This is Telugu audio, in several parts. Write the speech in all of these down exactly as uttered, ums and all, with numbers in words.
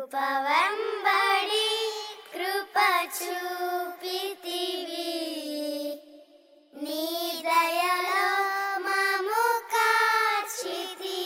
కృపవెంబడి కృప చూపితివి, నీ దయలో మమ్ము కాచితివి.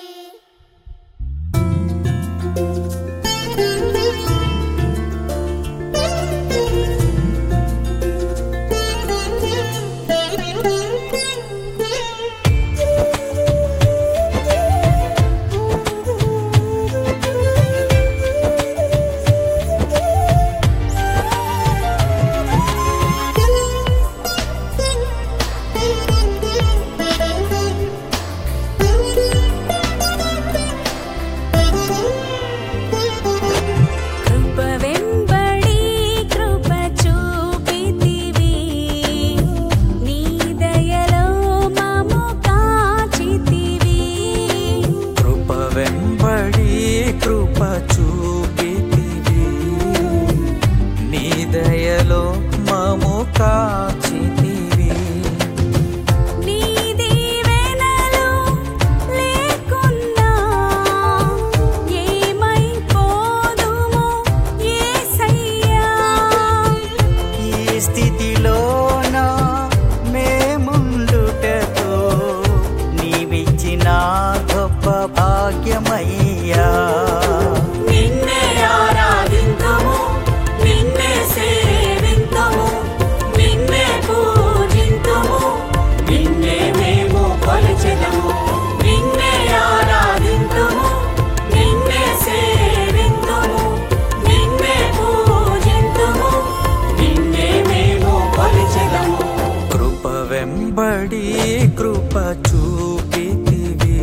వెంబడి కృప చూపితివి,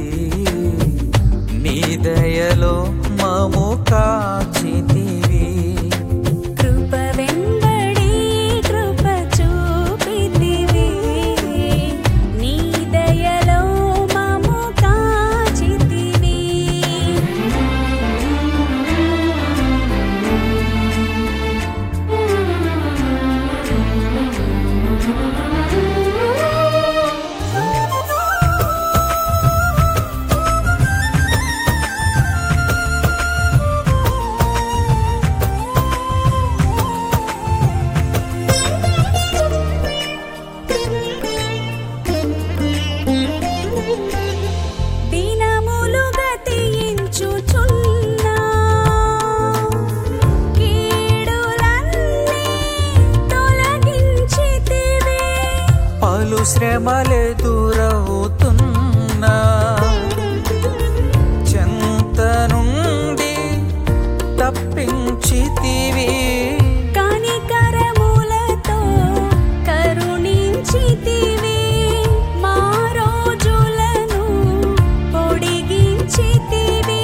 నీ దయలో మమ్ము కాచితివి. కృప వెంబడి కృప చూపితివి, నీ దయలో మమ్ము కాచితివి. పలు శ్రమలెదురవుతున్నా చెంత నుండి తప్పించితివి, కనికరములతో కరుణించితివి. మా రోజులను పొడిగించితివి,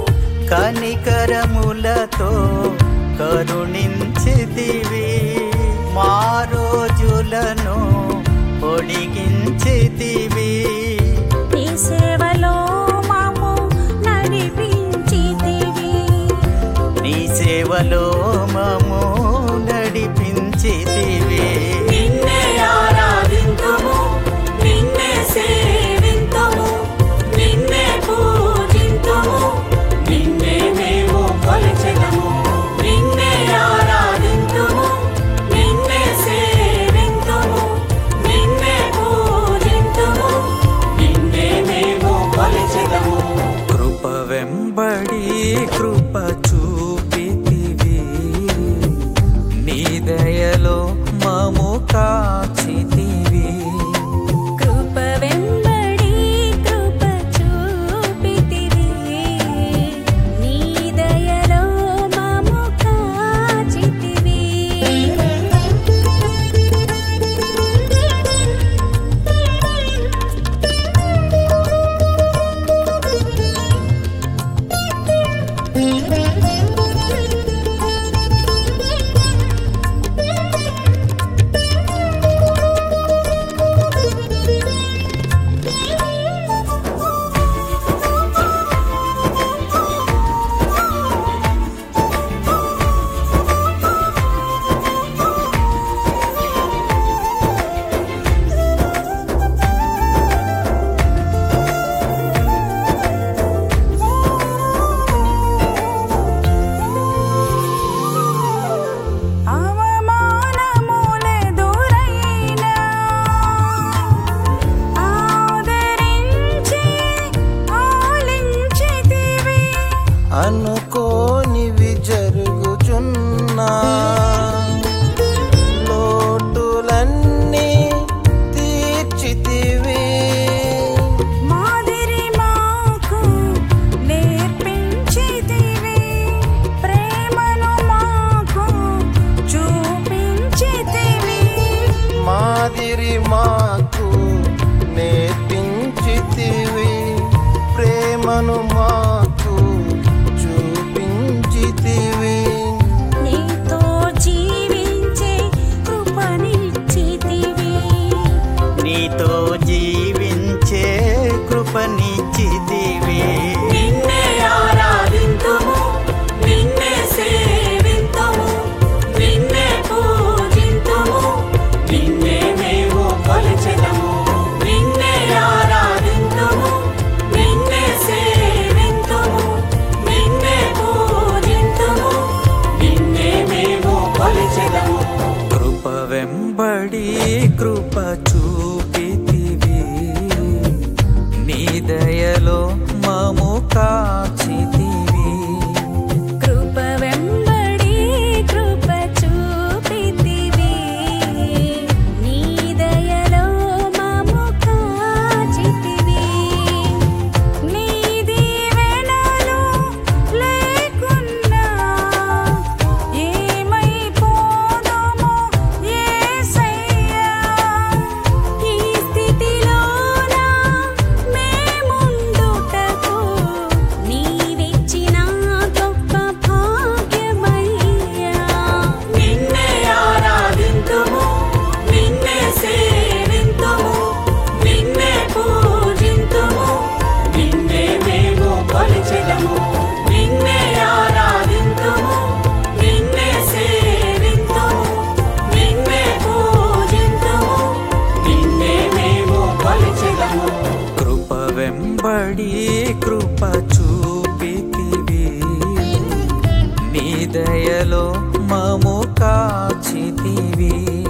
కనికరములతో కరుణించితివి. మా రోజులను పొడిగించితివి. నీ సేవలో మమ్ము నడిపించితివి, నీ సేవలో మమ్ము నడిపించితివి. నిన్నే ఆరాధింతుము, నిన్నే సేవింతుము, నిన్నే పూజింతుము, నిన్నే మేము కొలిచెదము. నిన్నే ఆరాధింతుము, నిన్నే సేవింతుము, నిన్నే పూజింతుము, నిన్నే మేము కొలిచెదము. కృప వెంబడి కృప చూపితివి, నీ దయలో మమ్ము కాచితివి. కృప వెంబడి కృప చూపితివి, నీ దయలో మమ్ము కాచితివి. అనుకోనివి జరుగుచున్నా లోటులన్నీ తీర్చితివి మాదిరి మాకు నేర్పించితివి ప్రేమను మాకు చూపించితివి మాదిరి మాకు నేర్పించితివి ప్రేమను మాకు చూపించితివి నీతో జీవించే కృపనిచ్చితివి నీతో జీవించే కృపనిచ్చితివి నిన్నే ఆరాధింతుము నిన్నే సేవింతుము నిన్నే పూజింతుము నిన్నే మేము కొలిచెదము నిన్నే ఆరాధింతుము నిన్నే సేవింతుము నిన్నే పూజింతుము నిన్నే మేము కొలిచెదము కృప వెంబడి కృప చూపితివి నీ దయలో మము కాచితివి కృప వెంబడి కృప చూపితివి నీ దయలో మము కాచితివి నీ దీవెనలు లేకున్నా ఏమైపోదుమో యేసయ్యా ఈ స్థితిలోన మేముండుటకు నీవిచ్చిన గొప్ప భాగ్యమయ్యా నిన్నే ఆరాధింతుము నిన్నే సేవింతుము నిన్నే పూజింతుము నిన్నే మేము కొలిచెదము నిన్నే ఆరాధింతుము నిన్నే సేవింతుము నిన్నే పూజింతుము నిన్నే మేము కొలిచెదము కృప వెంబడి కృప చూపితివి నీ దయలో మము కాచితివి